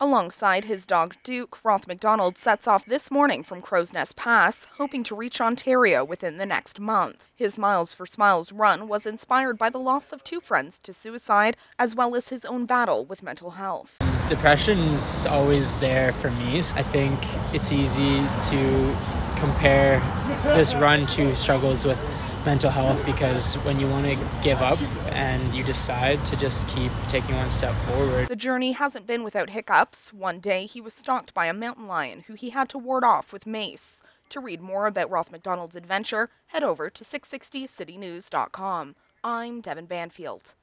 Alongside his dog Duke, Roth McDonald sets off this morning from Crowsnest Pass, hoping to reach Ontario within the next month. His Miles for Smiles run was inspired by the loss of two friends to suicide, as well as his own battle with mental health. Depression's always there for me. I think it's easy to compare this run to struggles with mental health, because when you want to give up and you decide to just keep taking one step forward. The journey hasn't been without hiccups. One day he was stalked by a mountain lion who he had to ward off with mace. To read more about Roth McDonald's adventure, head over to 660citynews.com. I'm Devin Banfield.